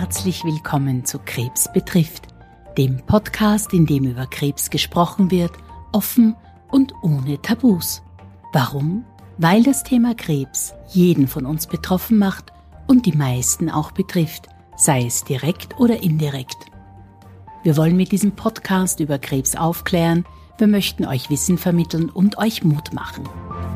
herzlich willkommen zu Krebs betrifft, dem Podcast, in dem über Krebs gesprochen wird, offen und ohne Tabus. Warum? Weil das Thema Krebs jeden von uns betroffen macht und die meisten auch betrifft, sei es direkt oder indirekt. Wir wollen mit diesem Podcast über Krebs aufklären, wir möchten euch Wissen vermitteln und euch Mut machen.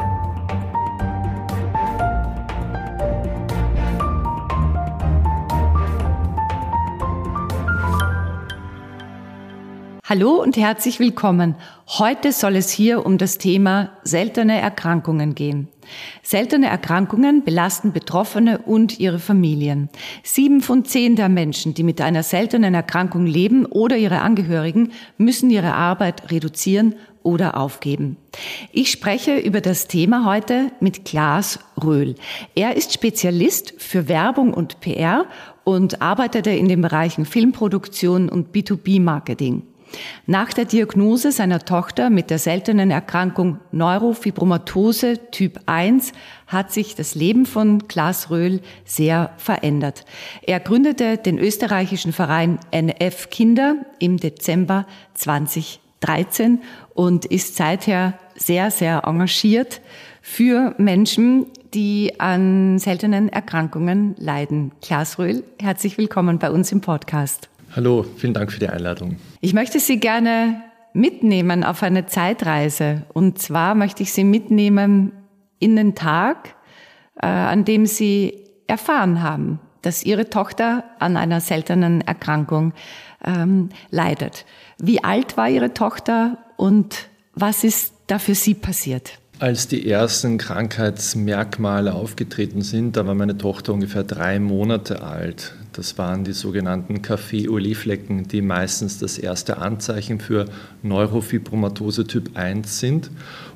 Hallo und herzlich willkommen. Heute soll es hier um das Thema seltene Erkrankungen gehen. Seltene Erkrankungen belasten Betroffene und ihre Familien. 7 von 10 der Menschen, die mit einer seltenen Erkrankung leben oder ihre Angehörigen, müssen ihre Arbeit reduzieren oder aufgeben. Ich spreche über das Thema heute mit Klaas Röhl. Er ist Spezialist für Werbung und PR und arbeitete in den Bereichen Filmproduktion und B2B-Marketing. Nach der Diagnose seiner Tochter mit der seltenen Erkrankung Neurofibromatose Typ 1 hat sich das Leben von Klaas Röhl sehr verändert. Er gründete den österreichischen Verein NF Kinder im Dezember 2013 und ist seither sehr, sehr engagiert für Menschen, die an seltenen Erkrankungen leiden. Klaas Röhl, herzlich willkommen bei uns im Podcast. Hallo, vielen Dank für die Einladung. Ich möchte Sie gerne mitnehmen auf eine Zeitreise. Und zwar möchte ich Sie mitnehmen in den Tag, an dem Sie erfahren haben, dass Ihre Tochter an einer seltenen Erkrankung leidet. Wie alt war Ihre Tochter und was ist da für Sie passiert? Als die ersten Krankheitsmerkmale aufgetreten sind, da war meine Tochter ungefähr 3 Monate alt. Das waren die sogenannten Kaffee-Olé-Flecken, die meistens das erste Anzeichen für Neurofibromatose Typ 1 sind.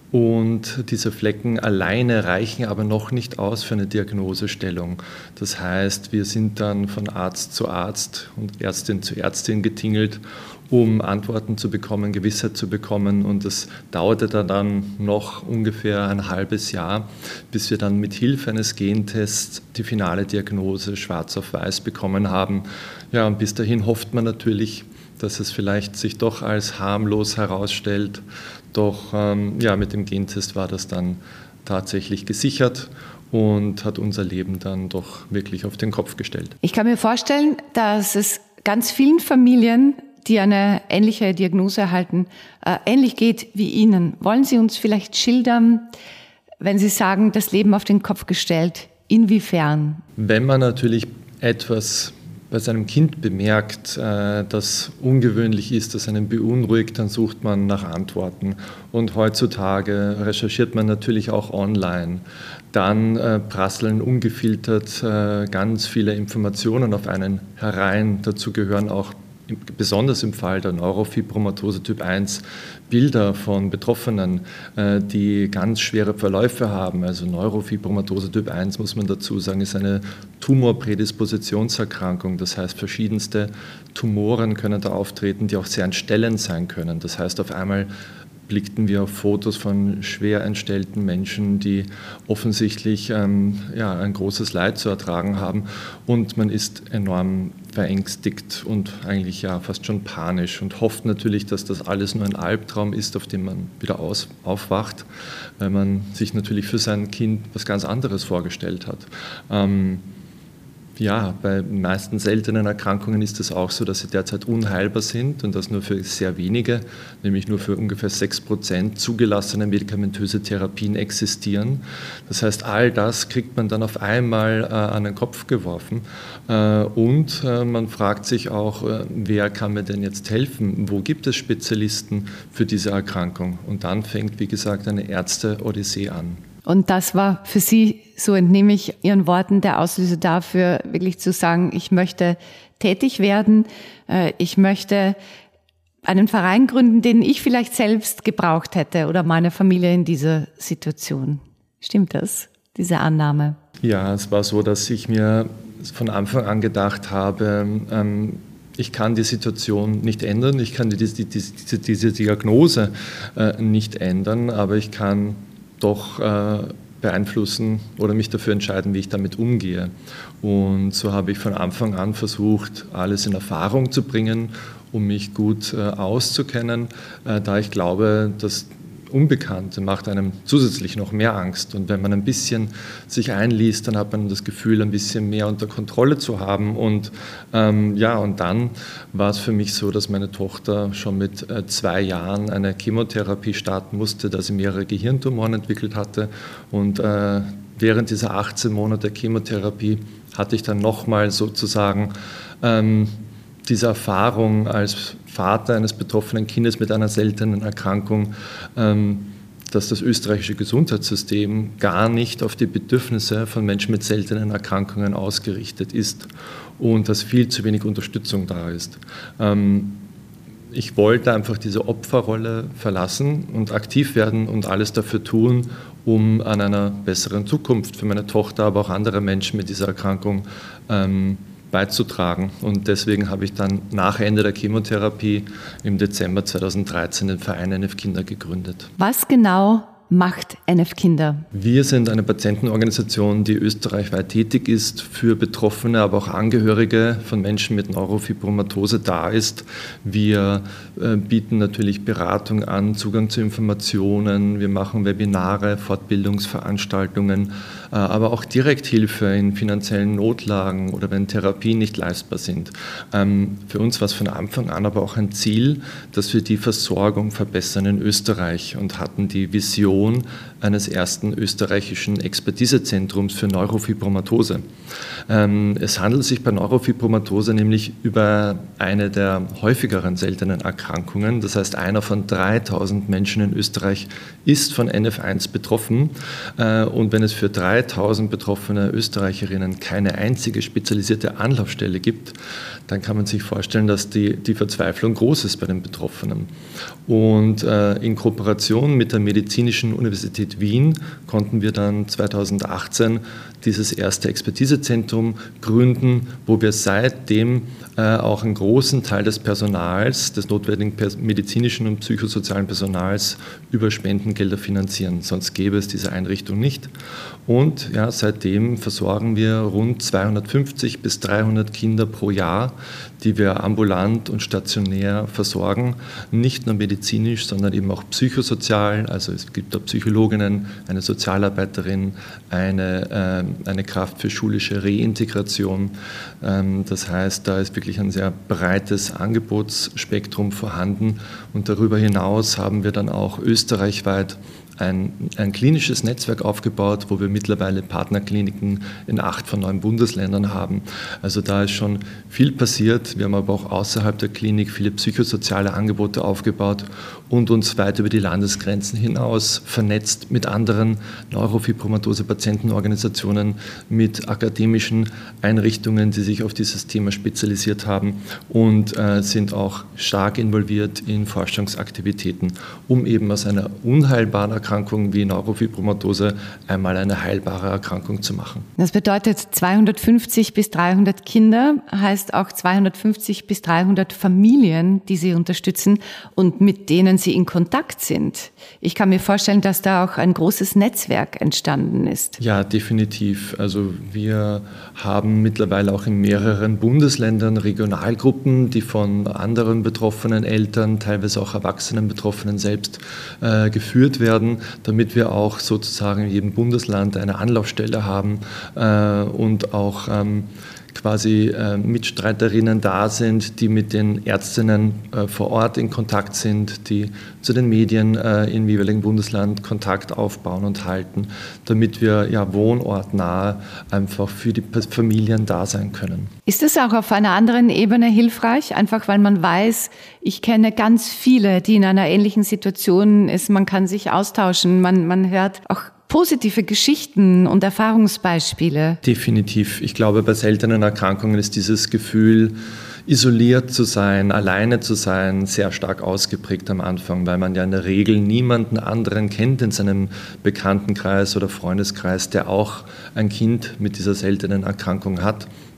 Und diese Flecken alleine reichen aber noch nicht aus für eine Diagnosestellung. Das heißt, wir sind dann von Arzt zu Arzt und Ärztin zu Ärztin getingelt, um Antworten zu bekommen, Gewissheit zu bekommen. Und das dauerte dann noch ungefähr ein halbes Jahr, bis wir dann mit Hilfe eines Gentests die finale Diagnose schwarz auf weiß bekommen haben. Ja, und bis dahin hofft man natürlich, dass es vielleicht sich doch als harmlos herausstellt. Doch mit dem Gentest war das dann tatsächlich gesichert und hat unser Leben dann doch wirklich auf den Kopf gestellt. Ich kann mir vorstellen, dass es ganz vielen Familien, die eine ähnliche Diagnose erhalten, ähnlich geht wie Ihnen. Wollen Sie uns vielleicht schildern, wenn Sie sagen, das Leben auf den Kopf gestellt, inwiefern? Wenn man natürlich etwas bei seinem Kind bemerkt, das ungewöhnlich ist, das einen beunruhigt, dann sucht man nach Antworten. Und heutzutage recherchiert man natürlich auch online. Dann prasseln ungefiltert ganz viele Informationen auf einen herein. Dazu gehören auch besonders im Fall der Neurofibromatose Typ 1 Bilder von Betroffenen, die ganz schwere Verläufe haben. Also Neurofibromatose Typ 1, muss man dazu sagen, ist eine Tumorprädispositionserkrankung. Das heißt, verschiedenste Tumoren können da auftreten, die auch sehr entstellend sein können. Das heißt, auf einmal blickten wir auf Fotos von schwer entstellten Menschen, die offensichtlich ein großes Leid zu ertragen haben. Und man ist enorm verängstigt und eigentlich fast schon panisch und hofft natürlich, dass das alles nur ein Albtraum ist, auf dem man wieder aufwacht, weil man sich natürlich für sein Kind was ganz anderes vorgestellt hat. Bei den meisten seltenen Erkrankungen ist es auch so, dass sie derzeit unheilbar sind und das nur für sehr wenige, nämlich nur für ungefähr 6% zugelassene medikamentöse Therapien existieren. Das heißt, all das kriegt man dann auf einmal an den Kopf geworfen und man fragt sich auch, wer kann mir denn jetzt helfen? Wo gibt es Spezialisten für diese Erkrankung? Und dann fängt, wie gesagt, eine Ärzte-Odyssee an. Und das war für Sie, so entnehme ich Ihren Worten, der Auslöser dafür, wirklich zu sagen, ich möchte tätig werden, ich möchte einen Verein gründen, den ich vielleicht selbst gebraucht hätte oder meine Familie in dieser Situation. Stimmt das, diese Annahme? Ja, es war so, dass ich mir von Anfang an gedacht habe, ich kann die Situation nicht ändern, ich kann diese Diagnose nicht ändern, aber ich kann doch beeinflussen oder mich dafür entscheiden, wie ich damit umgehe. Und so habe ich von Anfang an versucht, alles in Erfahrung zu bringen, um mich gut auszukennen, da ich glaube, dass Unbekannte macht einem zusätzlich noch mehr Angst. Und wenn man ein bisschen sich einliest, dann hat man das Gefühl, ein bisschen mehr unter Kontrolle zu haben. Und und dann war es für mich so, dass meine Tochter schon mit 2 Jahren eine Chemotherapie starten musste, da sie mehrere Gehirntumoren entwickelt hatte. Und während dieser 18 Monate Chemotherapie hatte ich dann nochmal sozusagen diese Erfahrung als Vater eines betroffenen Kindes mit einer seltenen Erkrankung, dass das österreichische Gesundheitssystem gar nicht auf die Bedürfnisse von Menschen mit seltenen Erkrankungen ausgerichtet ist und dass viel zu wenig Unterstützung da ist. Ich wollte einfach diese Opferrolle verlassen und aktiv werden und alles dafür tun, um an einer besseren Zukunft für meine Tochter, aber auch andere Menschen mit dieser Erkrankung beizutragen. Und deswegen habe ich dann nach Ende der Chemotherapie im Dezember 2013 den Verein NF Kinder gegründet. Was genau macht NF Kinder? Wir sind eine Patientenorganisation, die österreichweit tätig ist, für Betroffene, aber auch Angehörige von Menschen mit Neurofibromatose da ist. Wir bieten natürlich Beratung an, Zugang zu Informationen, wir machen Webinare, Fortbildungsveranstaltungen, aber auch Direkthilfe in finanziellen Notlagen oder wenn Therapien nicht leistbar sind. Für uns war es von Anfang an aber auch ein Ziel, dass wir die Versorgung verbessern in Österreich und hatten die Vision eines ersten österreichischen Expertisezentrums für Neurofibromatose. Es handelt sich bei Neurofibromatose nämlich über eine der häufigeren seltenen Erkrankungen. Das heißt, einer von 3000 Menschen in Österreich ist von NF1 betroffen. Und wenn es für 3000 betroffene Österreicherinnen keine einzige spezialisierte Anlaufstelle gibt, dann kann man sich vorstellen, dass die Verzweiflung groß ist bei den Betroffenen. Und in Kooperation mit der Medizinischen Universität Wien konnten wir dann 2018 dieses erste Expertisezentrum gründen, wo wir seitdem auch einen großen Teil des Personals, des notwendigen medizinischen und psychosozialen Personals über Spendengelder finanzieren. Sonst gäbe es diese Einrichtung nicht. Und seitdem versorgen wir rund 250 bis 300 Kinder pro Jahr, die wir ambulant und stationär versorgen. Nicht nur medizinisch, sondern eben auch psychosozial. Also es gibt da Psychologinnen, eine Sozialarbeiterin, eine Kraft für schulische Reintegration. Das heißt, da ist wirklich ein sehr breites Angebotsspektrum vorhanden. Und darüber hinaus haben wir dann auch österreichweit ein klinisches Netzwerk aufgebaut, wo wir mittlerweile Partnerkliniken in 8 von 9 Bundesländern haben. Also da ist schon viel passiert. Wir haben aber auch außerhalb der Klinik viele psychosoziale Angebote aufgebaut und uns weit über die Landesgrenzen hinaus vernetzt mit anderen Neurofibromatose-Patientenorganisationen, mit akademischen Einrichtungen, die sich auf dieses Thema spezialisiert haben und sind auch stark involviert in Forschungsaktivitäten, um eben aus einer unheilbaren Erkrankung wie Neurofibromatose einmal eine heilbare Erkrankung zu machen. Das bedeutet 250 bis 300 Kinder, heißt auch 250 bis 300 Familien, die Sie unterstützen und mit denen Sie in Kontakt sind. Ich kann mir vorstellen, dass da auch ein großes Netzwerk entstanden ist. Ja, definitiv. Also wir haben mittlerweile auch in mehreren Bundesländern Regionalgruppen, die von anderen betroffenen Eltern, teilweise auch erwachsenen Betroffenen selbst geführt werden, damit wir auch sozusagen in jedem Bundesland eine Anlaufstelle haben und auch quasi Mitstreiterinnen da sind, die mit den Ärztinnen vor Ort in Kontakt sind, die zu den Medien im jeweiligen Bundesland Kontakt aufbauen und halten, damit wir wohnortnah einfach für die Familien da sein können. Ist es auch auf einer anderen Ebene hilfreich, einfach weil man weiß, ich kenne ganz viele, die in einer ähnlichen Situation sind, man kann sich austauschen, man hört auch positive Geschichten und Erfahrungsbeispiele? Definitiv. Ich glaube, bei seltenen Erkrankungen ist dieses Gefühl, isoliert zu sein, alleine zu sein, sehr stark ausgeprägt am Anfang, weil man ja in der Regel niemanden anderen kennt in seinem Bekanntenkreis oder Freundeskreis, der auch ein Kind mit dieser seltenen Erkrankung hat.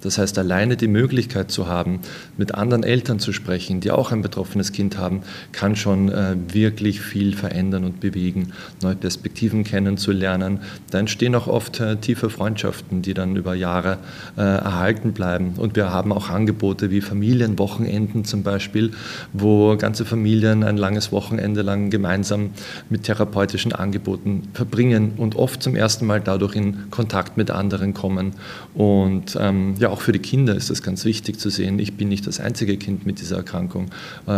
Das heißt, alleine die Möglichkeit zu haben, mit anderen Eltern zu sprechen, die auch ein betroffenes Kind haben, kann schon wirklich viel verändern und bewegen, neue Perspektiven kennenzulernen. Da entstehen auch oft tiefe Freundschaften, die dann über Jahre erhalten bleiben. Und wir haben auch Angebote wie Familienwochenenden zum Beispiel, wo ganze Familien ein langes Wochenende lang gemeinsam mit therapeutischen Angeboten verbringen und oft zum ersten Mal dadurch in Kontakt mit anderen kommen. Und auch für die Kinder ist es ganz wichtig zu sehen, ich bin nicht das einzige Kind mit dieser Erkrankung.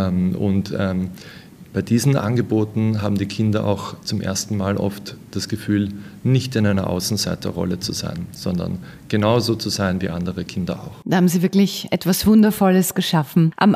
Bei diesen Angeboten haben die Kinder auch zum ersten Mal oft das Gefühl, nicht in einer Außenseiterrolle zu sein, sondern genauso zu sein wie andere Kinder auch. Da haben Sie wirklich etwas Wundervolles geschaffen. Am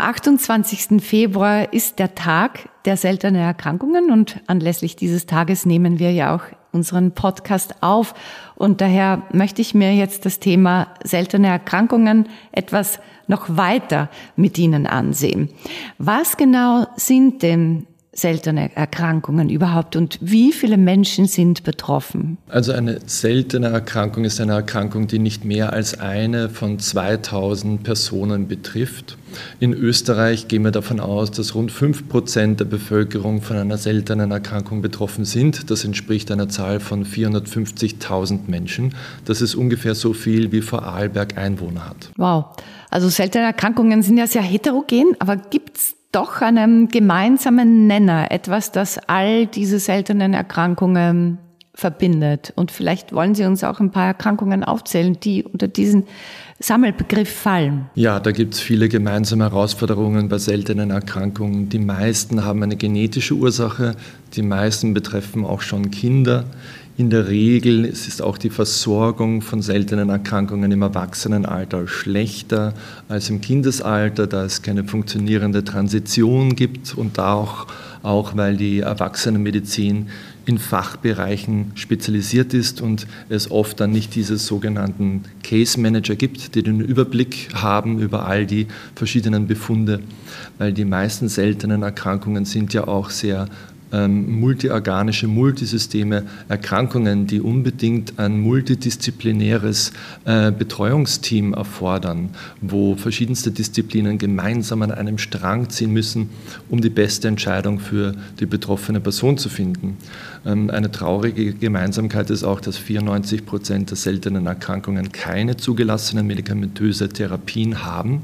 28. Februar ist der Tag der seltenen Erkrankungen und anlässlich dieses Tages nehmen wir ja auch unseren Podcast auf. Und daher möchte ich mir jetzt das Thema seltene Erkrankungen etwas noch weiter mit Ihnen ansehen. Was genau sind denn seltene Erkrankungen überhaupt und wie viele Menschen sind betroffen? Also eine seltene Erkrankung ist eine Erkrankung, die nicht mehr als eine von 2000 Personen betrifft. In Österreich gehen wir davon aus, dass rund 5% der Bevölkerung von einer seltenen Erkrankung betroffen sind. Das entspricht einer Zahl von 450.000 Menschen. Das ist ungefähr so viel, wie Vorarlberg Einwohner hat. Wow, also seltene Erkrankungen sind ja sehr heterogen, aber gibt es doch einen gemeinsamen Nenner, etwas, das all diese seltenen Erkrankungen verbindet? Und vielleicht wollen Sie uns auch ein paar Erkrankungen aufzählen, die unter diesen Sammelbegriff fallen. Ja, da gibt es viele gemeinsame Herausforderungen bei seltenen Erkrankungen. Die meisten haben eine genetische Ursache, die meisten betreffen auch schon Kinder. In der Regel ist auch die Versorgung von seltenen Erkrankungen im Erwachsenenalter schlechter als im Kindesalter, da es keine funktionierende Transition gibt und auch weil die Erwachsenenmedizin in Fachbereichen spezialisiert ist und es oft dann nicht diese sogenannten Case Manager gibt, die den Überblick haben über all die verschiedenen Befunde, weil die meisten seltenen Erkrankungen sind ja auch sehr multiorganische, multisysteme Erkrankungen, die unbedingt ein multidisziplinäres Betreuungsteam erfordern, wo verschiedenste Disziplinen gemeinsam an einem Strang ziehen müssen, um die beste Entscheidung für die betroffene Person zu finden. Eine traurige Gemeinsamkeit ist auch, dass 94% der seltenen Erkrankungen keine zugelassenen medikamentöse Therapien haben.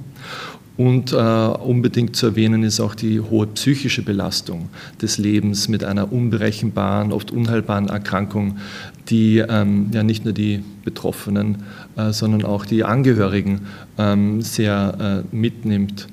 Und unbedingt zu erwähnen ist auch die hohe psychische Belastung des Lebens mit einer unberechenbaren, oft unheilbaren Erkrankung, die nicht nur die Betroffenen, sondern auch die Angehörigen sehr mitnimmt.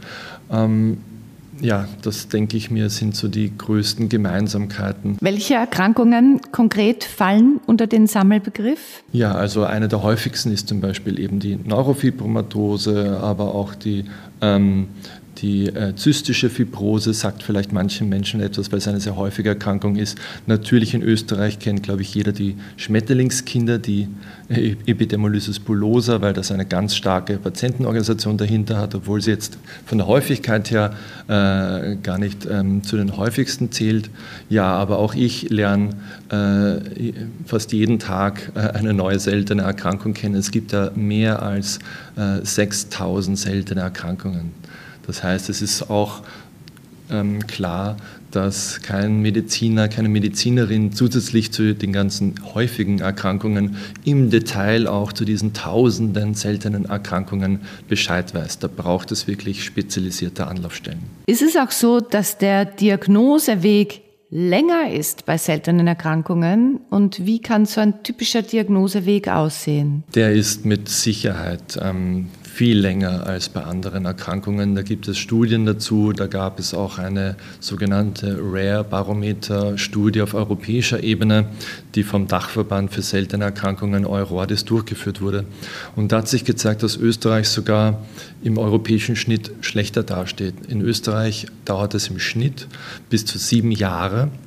Das denke ich mir, sind so die größten Gemeinsamkeiten. Welche Erkrankungen konkret fallen unter den Sammelbegriff? Ja, also eine der häufigsten ist zum Beispiel eben die Neurofibromatose, aber auch die zystische Fibrose, sagt vielleicht manchen Menschen etwas, weil es eine sehr häufige Erkrankung ist. Natürlich in Österreich kennt, glaube ich, jeder die Schmetterlingskinder, die Epidermolysis bullosa, weil das eine ganz starke Patientenorganisation dahinter hat, obwohl sie jetzt von der Häufigkeit her gar nicht zu den häufigsten zählt. Ja, aber auch ich lerne fast jeden Tag eine neue seltene Erkrankung kennen. Es gibt da mehr als 6.000 seltene Erkrankungen. Das heißt, es ist auch klar, dass kein Mediziner, keine Medizinerin zusätzlich zu den ganzen häufigen Erkrankungen im Detail auch zu diesen tausenden seltenen Erkrankungen Bescheid weiß. Da braucht es wirklich spezialisierte Anlaufstellen. Ist es auch so, dass der Diagnoseweg länger ist bei seltenen Erkrankungen? Und wie kann so ein typischer Diagnoseweg aussehen? Der ist mit Sicherheit viel länger als bei anderen Erkrankungen. Da gibt es Studien dazu. Da gab es auch eine sogenannte Rare-Barometer-Studie auf europäischer Ebene, die vom Dachverband für seltene Erkrankungen EURORDIS durchgeführt wurde. Und da hat sich gezeigt, dass Österreich sogar im europäischen Schnitt schlechter dasteht. In Österreich dauert es im Schnitt bis zu 7 Jahre,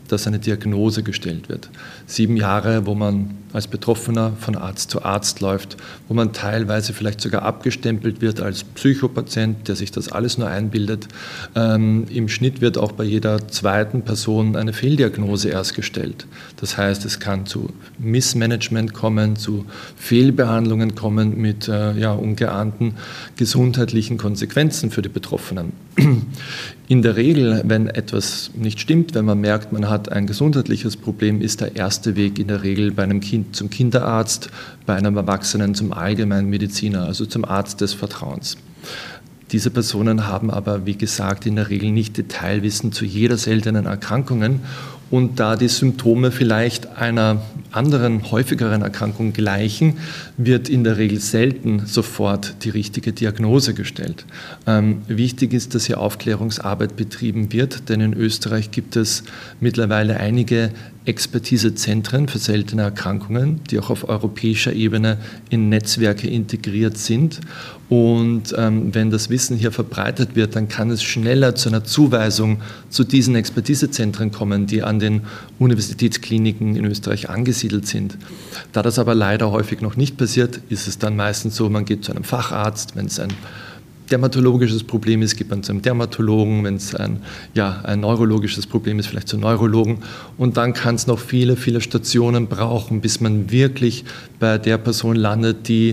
dass eine Diagnose gestellt wird. 7 Jahre, wo man als Betroffener von Arzt zu Arzt läuft, wo man teilweise vielleicht sogar abgestempelt wird als Psychopatient, der sich das alles nur einbildet. Im Schnitt wird auch bei jeder zweiten Person eine Fehldiagnose erst gestellt. Das heißt, es kann zu Missmanagement kommen, zu Fehlbehandlungen kommen mit ungeahnten gesundheitlichen Konsequenzen für die Betroffenen. In der Regel, wenn etwas nicht stimmt, wenn man merkt, man hat ein gesundheitliches Problem, ist der erste Weg in der Regel bei einem Kind zum Kinderarzt, bei einem Erwachsenen zum Allgemeinmediziner, also zum Arzt des Vertrauens. Diese Personen haben aber, wie gesagt, in der Regel nicht Detailwissen zu jeder seltenen Erkrankung. Und da die Symptome vielleicht einer anderen, häufigeren Erkrankung gleichen, wird in der Regel selten sofort die richtige Diagnose gestellt. Wichtig ist, dass hier Aufklärungsarbeit betrieben wird, denn in Österreich gibt es mittlerweile einige Expertisezentren für seltene Erkrankungen, die auch auf europäischer Ebene in Netzwerke integriert sind. Und wenn das Wissen hier verbreitet wird, dann kann es schneller zu einer Zuweisung zu diesen Expertisezentren kommen, die an den Universitätskliniken in Österreich angesiedelt sind. Da das aber leider häufig noch nicht passiert, ist es dann meistens so, man geht zu einem Facharzt, wenn es ein dermatologisches Problem ist, geht man zu einem Dermatologen, wenn es ein neurologisches Problem ist, vielleicht zum Neurologen. Und dann kann es noch viele, viele Stationen brauchen, bis man wirklich bei der Person landet, die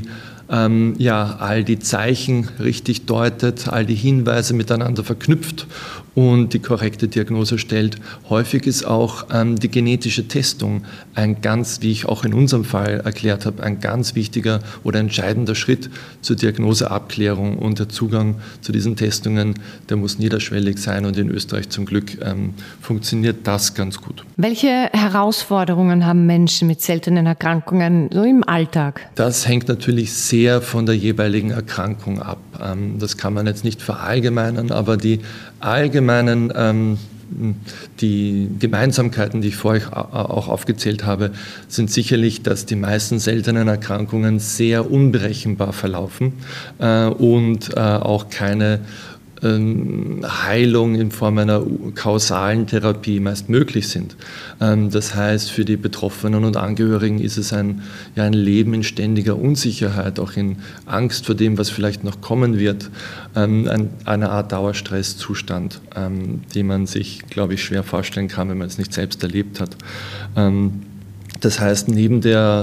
all die Zeichen richtig deutet, all die Hinweise miteinander verknüpft und die korrekte Diagnose stellt. Häufig ist auch die genetische Testung wie ich auch in unserem Fall erklärt habe, ein ganz wichtiger oder entscheidender Schritt zur Diagnoseabklärung, und der Zugang zu diesen Testungen, der muss niederschwellig sein, und in Österreich zum Glück funktioniert das ganz gut. Welche Herausforderungen haben Menschen mit seltenen Erkrankungen so im Alltag? Das hängt natürlich sehr von der jeweiligen Erkrankung ab. Das kann man jetzt nicht verallgemeinern, aber die die Gemeinsamkeiten, die ich vorher auch aufgezählt habe, sind sicherlich, dass die meisten seltenen Erkrankungen sehr unberechenbar verlaufen und auch keine Heilung in Form einer kausalen Therapie meist möglich sind. Das heißt, für die Betroffenen und Angehörigen ist es ein Leben in ständiger Unsicherheit, auch in Angst vor dem, was vielleicht noch kommen wird, eine Art Dauerstresszustand, den man sich, glaube ich, schwer vorstellen kann, wenn man es nicht selbst erlebt hat. Das heißt, neben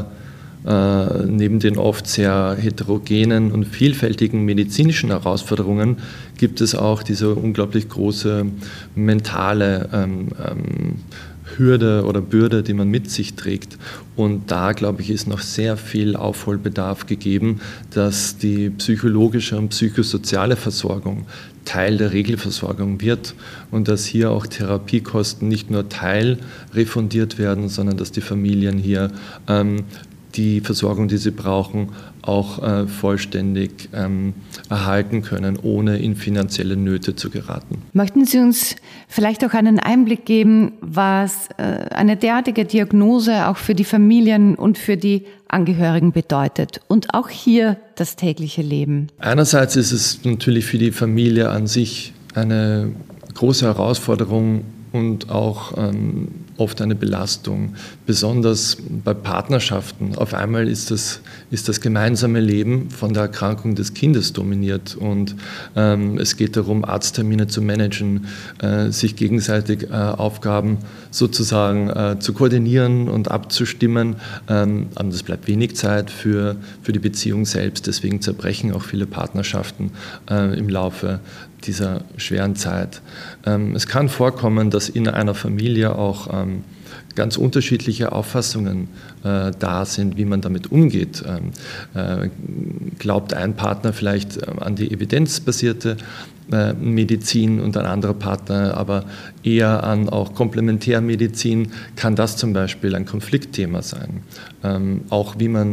den oft sehr heterogenen und vielfältigen medizinischen Herausforderungen gibt es auch diese unglaublich große mentale Hürde oder Bürde, die man mit sich trägt. Und da, glaube ich, ist noch sehr viel Aufholbedarf gegeben, dass die psychologische und psychosoziale Versorgung Teil der Regelversorgung wird und dass hier auch Therapiekosten nicht nur teilrefundiert werden, sondern dass die Familien hier die Versorgung, die sie brauchen, auch vollständig erhalten können, ohne in finanzielle Nöte zu geraten. Möchten Sie uns vielleicht auch einen Einblick geben, was eine derartige Diagnose auch für die Familien und für die Angehörigen bedeutet und auch hier das tägliche Leben? Einerseits ist es natürlich für die Familie an sich eine große Herausforderung und auch oft eine Belastung, besonders bei Partnerschaften. Auf einmal ist das gemeinsame Leben von der Erkrankung des Kindes dominiert und es geht darum, Arzttermine zu managen, sich gegenseitig Aufgaben sozusagen zu koordinieren und abzustimmen. Aber es bleibt wenig Zeit für die Beziehung selbst, deswegen zerbrechen auch viele Partnerschaften im Laufe dieser schweren Zeit. Es kann vorkommen, dass in einer Familie auch ganz unterschiedliche Auffassungen da sind, wie man damit umgeht. Glaubt ein Partner vielleicht an die evidenzbasierte Medizin und ein anderer Partner aber eher an auch Komplementärmedizin, kann das zum Beispiel ein Konfliktthema sein. Auch wie man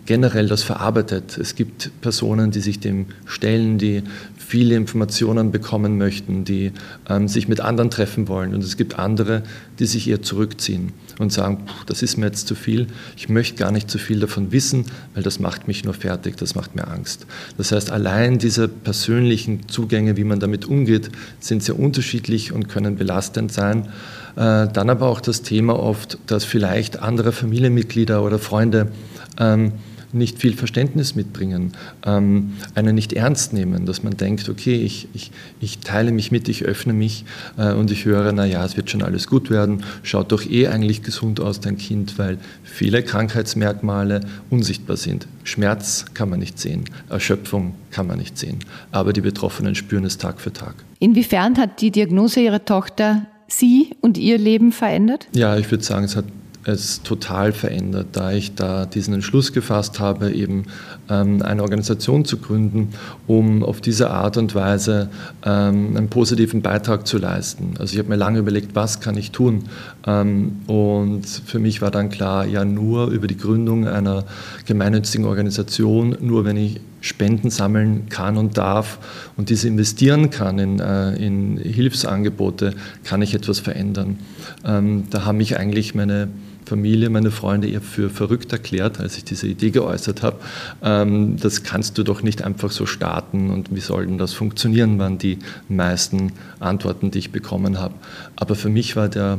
generell das verarbeitet. Es gibt Personen, die sich dem stellen, die viele Informationen bekommen möchten, die sich mit anderen treffen wollen. Und es gibt andere, die sich eher zurückziehen und sagen, das ist mir jetzt zu viel, ich möchte gar nicht zu viel davon wissen, weil das macht mich nur fertig, das macht mir Angst. Das heißt, allein diese persönlichen Zugänge, wie man damit umgeht, sind sehr unterschiedlich und können belastend sein. Dann aber auch das Thema oft, dass vielleicht andere Familienmitglieder oder Freunde nicht viel Verständnis mitbringen, einen nicht ernst nehmen, dass man denkt, okay, ich teile mich mit, ich öffne mich und ich höre, es wird schon alles gut werden, schaut doch eigentlich gesund aus, dein Kind, weil viele Krankheitsmerkmale unsichtbar sind. Schmerz kann man nicht sehen, Erschöpfung kann man nicht sehen, aber die Betroffenen spüren es Tag für Tag. Inwiefern hat die Diagnose Ihrer Tochter Sie und Ihr Leben verändert? Ja, ich würde sagen, es hat es total verändert, da ich da diesen Entschluss gefasst habe, eben eine Organisation zu gründen, um auf diese Art und Weise einen positiven Beitrag zu leisten. Also ich habe mir lange überlegt, was kann ich tun? Und für mich war dann klar, nur über die Gründung einer gemeinnützigen Organisation, nur wenn ich Spenden sammeln kann und darf und diese investieren kann in Hilfsangebote, kann ich etwas verändern. Da haben mich eigentlich meine Familie, meine Freunde eher für verrückt erklärt, als ich diese Idee geäußert habe. Das kannst du doch nicht einfach so starten und wie soll denn das funktionieren, waren die meisten Antworten, die ich bekommen habe. Aber für mich war der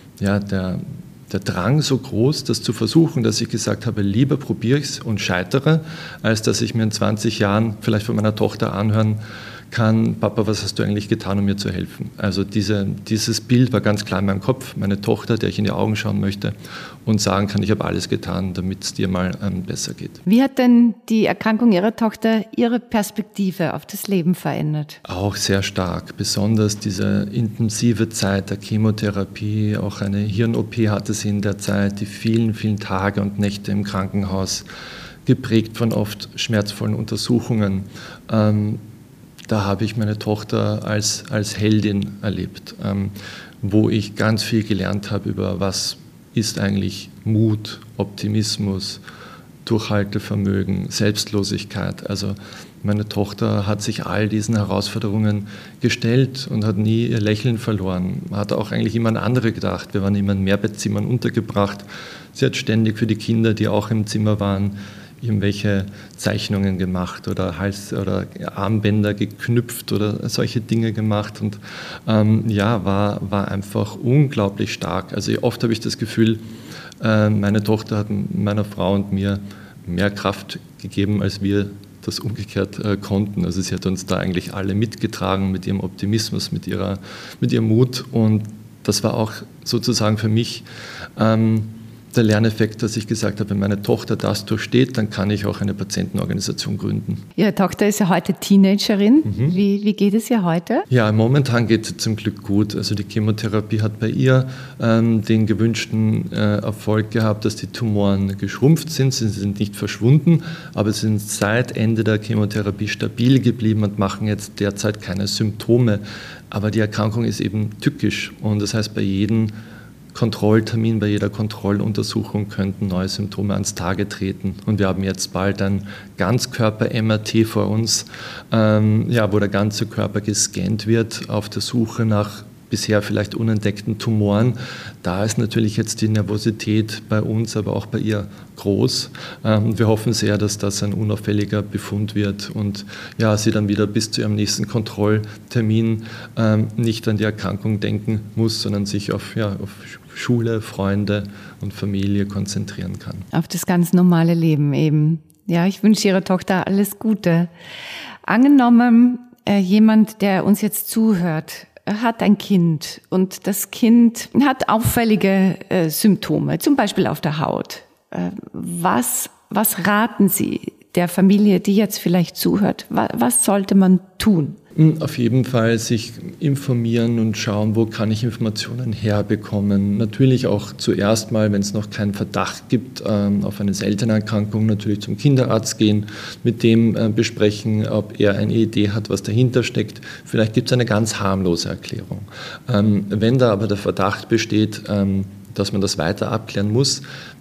Drang so groß, das zu versuchen, dass ich gesagt habe, lieber probiere ich es und scheitere, als dass ich mir in 20 Jahren vielleicht von meiner Tochter anhören kann, Papa, was hast du eigentlich getan, um mir zu helfen? Also dieses Bild war ganz klar in meinem Kopf, meine Tochter, der ich in die Augen schauen möchte und sagen kann, ich habe alles getan, damit es dir mal besser geht. Wie hat denn die Erkrankung Ihrer Tochter Ihre Perspektive auf das Leben verändert? Auch sehr stark, besonders diese intensive Zeit der Chemotherapie, auch eine Hirn-OP hatte sie in der Zeit, die vielen, vielen Tage und Nächte im Krankenhaus, geprägt von oft schmerzvollen Untersuchungen. Da habe ich meine Tochter als Heldin erlebt, wo ich ganz viel gelernt habe über was ist eigentlich Mut, Optimismus, Durchhaltevermögen, Selbstlosigkeit. Also meine Tochter hat sich all diesen Herausforderungen gestellt und hat nie ihr Lächeln verloren. Hat auch eigentlich immer an andere gedacht. Wir waren immer in Mehrbettzimmern untergebracht. Sie hat ständig für die Kinder, die auch im Zimmer waren, irgendwelche Zeichnungen gemacht oder oder Armbänder geknüpft oder solche Dinge gemacht und war einfach unglaublich stark. Also oft habe ich das Gefühl, meine Tochter hat meiner Frau und mir mehr Kraft gegeben, als wir das umgekehrt konnten. Also sie hat uns da eigentlich alle mitgetragen mit ihrem Optimismus, mit ihrem Mut und das war auch sozusagen für mich der Lerneffekt, dass ich gesagt habe, wenn meine Tochter das durchsteht, dann kann ich auch eine Patientenorganisation gründen. Ihre Tochter ist ja heute Teenagerin. Wie geht es ihr heute? Ja, momentan geht es zum Glück gut. Also die Chemotherapie hat bei ihr den gewünschten Erfolg gehabt, dass die Tumoren geschrumpft sind. Sie sind nicht verschwunden, aber sie sind seit Ende der Chemotherapie stabil geblieben und machen jetzt derzeit keine Symptome. Aber die Erkrankung ist eben tückisch und das heißt, bei jedem Kontrolltermin, bei jeder Kontrolluntersuchung könnten neue Symptome ans Tage treten. Und wir haben jetzt bald ein Ganzkörper-MRT vor uns, wo der ganze Körper gescannt wird auf der Suche nach bisher vielleicht unentdeckten Tumoren. Da ist natürlich jetzt die Nervosität bei uns, aber auch bei ihr groß. Und wir hoffen sehr, dass das ein unauffälliger Befund wird und sie dann wieder bis zu ihrem nächsten Kontrolltermin nicht an die Erkrankung denken muss, sondern sich auf Schule, Freunde und Familie konzentrieren kann. Auf das ganz normale Leben eben. Ja, ich wünsche Ihrer Tochter alles Gute. Angenommen, jemand, der uns jetzt zuhört, hat ein Kind und das Kind hat auffällige Symptome, zum Beispiel auf der Haut. Was raten Sie der Familie, die jetzt vielleicht zuhört? Was sollte man tun? Auf jeden Fall sich informieren und schauen, wo kann ich Informationen herbekommen. Natürlich auch zuerst mal, wenn es noch keinen Verdacht gibt auf eine seltene Erkrankung, natürlich zum Kinderarzt gehen, mit dem besprechen, ob er eine Idee hat, was dahinter steckt. Vielleicht gibt es eine ganz harmlose Erklärung. Wenn da aber der Verdacht besteht, dass man das weiter abklären muss,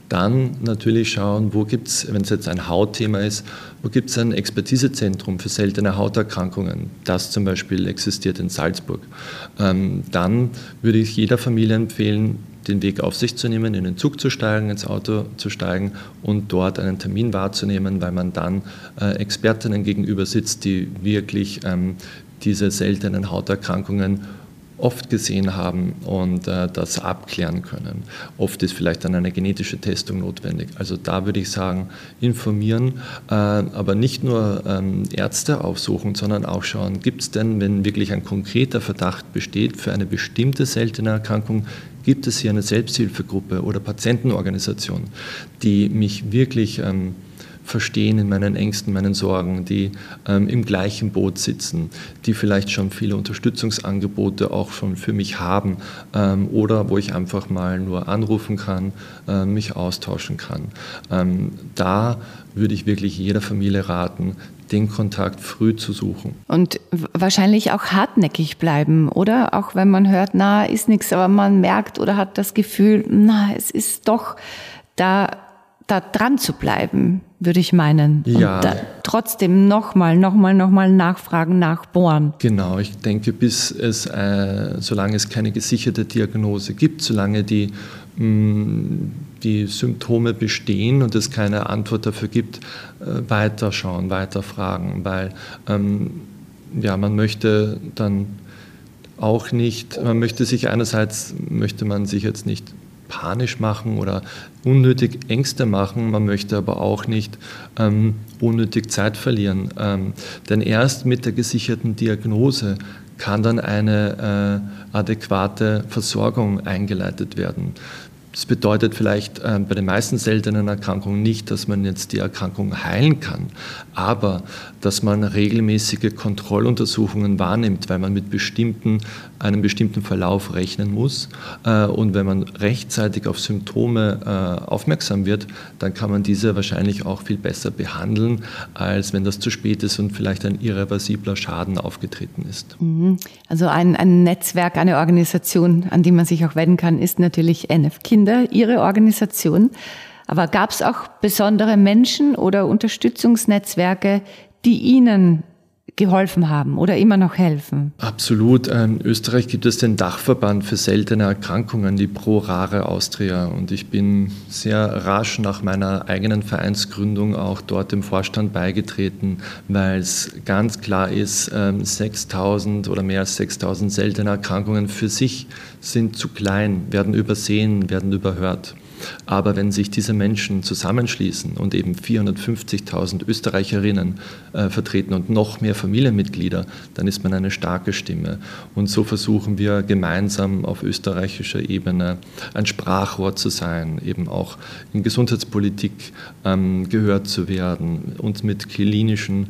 Dann natürlich schauen, wo gibt es, wenn es jetzt ein Hautthema ist, wo gibt es ein Expertisezentrum für seltene Hauterkrankungen. Das zum Beispiel existiert in Salzburg. Dann würde ich jeder Familie empfehlen, den Weg auf sich zu nehmen, in den Zug zu steigen, ins Auto zu steigen und dort einen Termin wahrzunehmen, weil man dann Expertinnen gegenüber sitzt, die wirklich diese seltenen Hauterkrankungen oft gesehen haben und das abklären können. Oft ist vielleicht dann eine genetische Testung notwendig. Also da würde ich sagen, informieren, aber nicht nur Ärzte aufsuchen, sondern auch schauen, gibt es denn, wenn wirklich ein konkreter Verdacht besteht für eine bestimmte seltene Erkrankung, gibt es hier eine Selbsthilfegruppe oder Patientenorganisation, die mich wirklich verstehen in meinen Ängsten, meinen Sorgen, die im gleichen Boot sitzen, die vielleicht schon viele Unterstützungsangebote auch schon für mich haben oder wo ich einfach mal nur anrufen kann, mich austauschen kann. Da würde ich wirklich jeder Familie raten, den Kontakt früh zu suchen. Und wahrscheinlich auch hartnäckig bleiben, oder? Auch wenn man hört, na, ist nichts, aber man merkt oder hat das Gefühl, na, es ist doch da dran zu bleiben, würde ich meinen. Ja. Und trotzdem nochmal nachfragen, nachbohren. Genau, ich denke, solange es keine gesicherte Diagnose gibt, solange die Symptome bestehen und es keine Antwort dafür gibt, weiterschauen, weiterfragen, weil man möchte dann auch nicht, möchte man sich jetzt nicht panisch machen oder unnötig Ängste machen, man möchte aber auch nicht unnötig Zeit verlieren. Denn erst mit der gesicherten Diagnose kann dann eine adäquate Versorgung eingeleitet werden. Das bedeutet vielleicht bei den meisten seltenen Erkrankungen nicht, dass man jetzt die Erkrankung heilen kann, aber dass man regelmäßige Kontrolluntersuchungen wahrnimmt, weil man mit einem bestimmten Verlauf rechnen muss. Und wenn man rechtzeitig auf Symptome aufmerksam wird, dann kann man diese wahrscheinlich auch viel besser behandeln, als wenn das zu spät ist und vielleicht ein irreversibler Schaden aufgetreten ist. Also ein Netzwerk, eine Organisation, an die man sich auch wenden kann, ist natürlich NF Kinder, Ihre Organisation. Aber gab es auch besondere Menschen oder Unterstützungsnetzwerke, die Ihnen geholfen haben oder immer noch helfen? Absolut. In Österreich gibt es den Dachverband für seltene Erkrankungen, die Pro Rare Austria. Und ich bin sehr rasch nach meiner eigenen Vereinsgründung auch dort dem Vorstand beigetreten, weil es ganz klar ist, 6.000 oder mehr als 6.000 seltene Erkrankungen für sich sind zu klein, werden übersehen, werden überhört. Aber wenn sich diese Menschen zusammenschließen und eben 450.000 Österreicherinnen vertreten und noch mehr Familienmitglieder, dann ist man eine starke Stimme. Und so versuchen wir gemeinsam auf österreichischer Ebene ein Sprachrohr zu sein, eben auch in Gesundheitspolitik gehört zu werden, uns mit klinischen,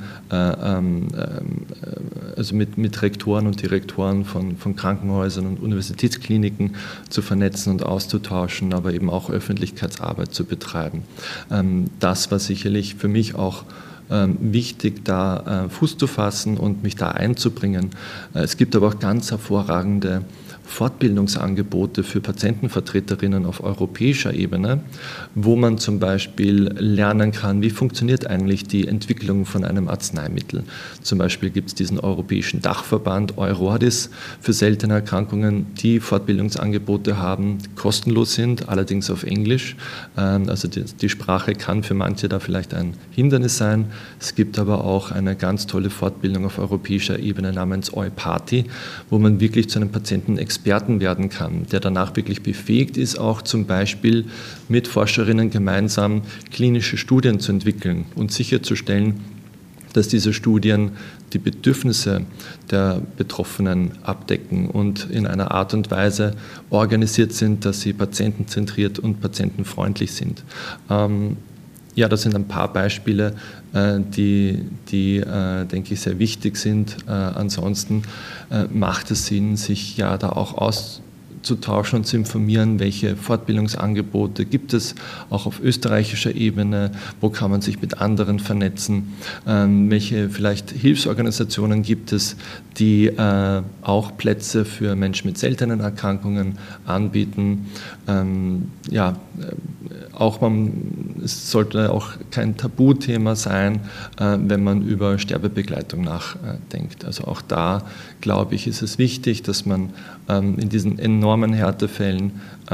also mit Rektoren und Direktoren von Krankenhäusern und Universitätskliniken zu vernetzen und auszutauschen, aber eben auch Öffentlichkeitsarbeit zu betreiben. Das war sicherlich für mich auch wichtig, da Fuß zu fassen und mich da einzubringen. Es gibt aber auch ganz hervorragende Fortbildungsangebote für Patientenvertreterinnen auf europäischer Ebene, wo man zum Beispiel lernen kann, wie funktioniert eigentlich die Entwicklung von einem Arzneimittel. Zum Beispiel gibt es diesen europäischen Dachverband Eurordis für seltene Erkrankungen, die Fortbildungsangebote haben, die kostenlos sind, allerdings auf Englisch. Also die Sprache kann für manche da vielleicht ein Hindernis sein. Es gibt aber auch eine ganz tolle Fortbildung auf europäischer Ebene namens EuPati, wo man wirklich zu einem Patientenexperten werden kann, der danach wirklich befähigt ist, auch zum Beispiel mit Forscherinnen gemeinsam klinische Studien zu entwickeln und sicherzustellen, dass diese Studien die Bedürfnisse der Betroffenen abdecken und in einer Art und Weise organisiert sind, dass sie patientenzentriert und patientenfreundlich sind. Ja, das sind ein paar Beispiele, die denke ich, sehr wichtig sind. Ansonsten macht es Sinn, sich ja da auch auszutauschen und zu informieren, welche Fortbildungsangebote gibt es auch auf österreichischer Ebene, wo kann man sich mit anderen vernetzen, welche vielleicht Hilfsorganisationen gibt es, die auch Plätze für Menschen mit seltenen Erkrankungen anbieten. Ja, es sollte auch kein Tabuthema sein, wenn man über Sterbebegleitung nachdenkt. Also auch da, glaube ich, ist es wichtig, dass man in diesen enormen Härtefällen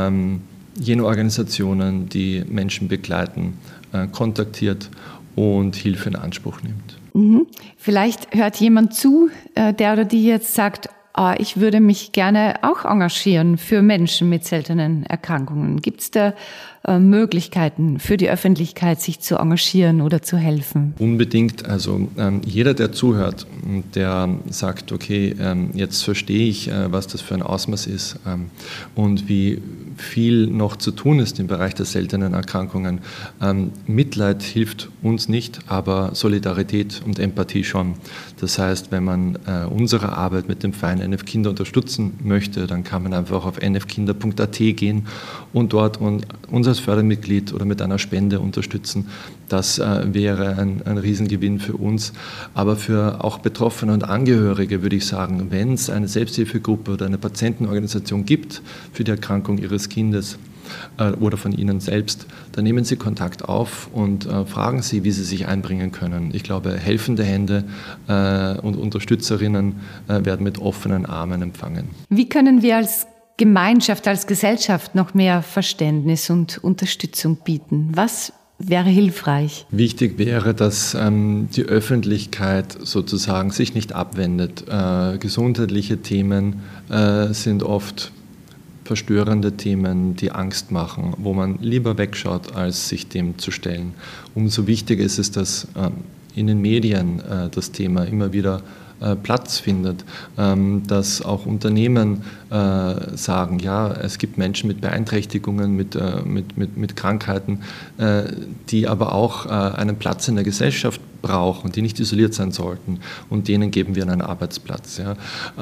jene Organisationen, die Menschen begleiten, kontaktiert und Hilfe in Anspruch nimmt. Vielleicht hört jemand zu, der oder die jetzt sagt, ich würde mich gerne auch engagieren für Menschen mit seltenen Erkrankungen. Gibt es da Möglichkeiten für die Öffentlichkeit, sich zu engagieren oder zu helfen? Unbedingt. Also jeder, der zuhört, der sagt, okay, jetzt verstehe ich, was das für ein Ausmaß ist und wie viel noch zu tun ist im Bereich der seltenen Erkrankungen. Mitleid hilft uns nicht, aber Solidarität und Empathie schon. Das heißt, wenn man unsere Arbeit mit dem Verein NF Kinder unterstützen möchte, dann kann man einfach auf nfkinder.at gehen und dort uns als Fördermitglied oder mit einer Spende unterstützen. Das wäre ein Riesengewinn für uns. Aber für auch Betroffene und Angehörige würde ich sagen, wenn es eine Selbsthilfegruppe oder eine Patientenorganisation gibt für die Erkrankung Ihres Kindes oder von Ihnen selbst, dann nehmen Sie Kontakt auf und fragen Sie, wie Sie sich einbringen können. Ich glaube, helfende Hände und Unterstützerinnen werden mit offenen Armen empfangen. Wie können wir als Gemeinschaft, als Gesellschaft noch mehr Verständnis und Unterstützung bieten? Was wäre hilfreich? Wichtig wäre, dass die Öffentlichkeit sozusagen sich nicht abwendet. Gesundheitliche Themen sind oft verstörende Themen, die Angst machen, wo man lieber wegschaut, als sich dem zu stellen. Umso wichtiger ist es, dass in den Medien das Thema immer wieder Platz findet, dass auch Unternehmen sagen, ja, es gibt Menschen mit Beeinträchtigungen, mit Krankheiten, die aber auch einen Platz in der Gesellschaft brauchen, die nicht isoliert sein sollten, und denen geben wir einen Arbeitsplatz. Ja.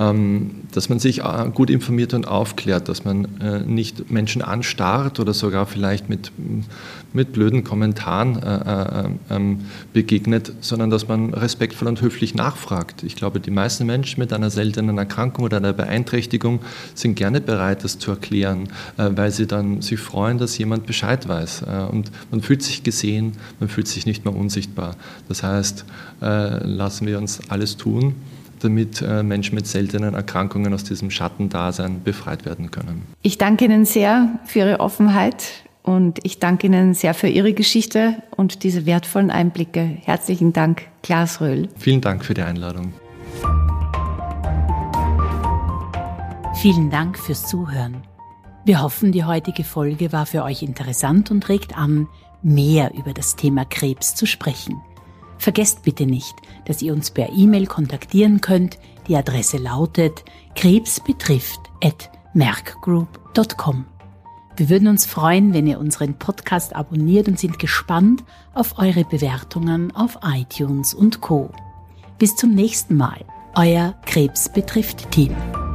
Dass man sich gut informiert und aufklärt, dass man nicht Menschen anstarrt oder sogar vielleicht mit blöden Kommentaren begegnet, sondern dass man respektvoll und höflich nachfragt. Ich glaube, die meisten Menschen mit einer seltenen Erkrankung oder einer Beeinträchtigung sind gerne bereit, das zu erklären, weil sie dann sich freuen, dass jemand Bescheid weiß. Und man fühlt sich gesehen, man fühlt sich nicht mehr unsichtbar. Das heißt, lassen wir uns alles tun, damit Menschen mit seltenen Erkrankungen aus diesem Schattendasein befreit werden können. Ich danke Ihnen sehr für Ihre Offenheit und ich danke Ihnen sehr für Ihre Geschichte und diese wertvollen Einblicke. Herzlichen Dank, Klaas Röhl. Vielen Dank für die Einladung. Vielen Dank fürs Zuhören. Wir hoffen, die heutige Folge war für euch interessant und regt an, mehr über das Thema Krebs zu sprechen. Vergesst bitte nicht, dass ihr uns per E-Mail kontaktieren könnt. Die Adresse lautet krebsbetrifft@merckgroup.com. Wir würden uns freuen, wenn ihr unseren Podcast abonniert und sind gespannt auf eure Bewertungen auf iTunes und Co. Bis zum nächsten Mal. Euer Krebs betrifft Team.